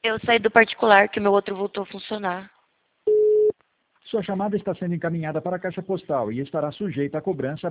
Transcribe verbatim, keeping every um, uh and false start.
Eu saí do particular, que o meu outro voltou a funcionar. Sua chamada está sendo encaminhada para a caixa postal e estará sujeita à cobrança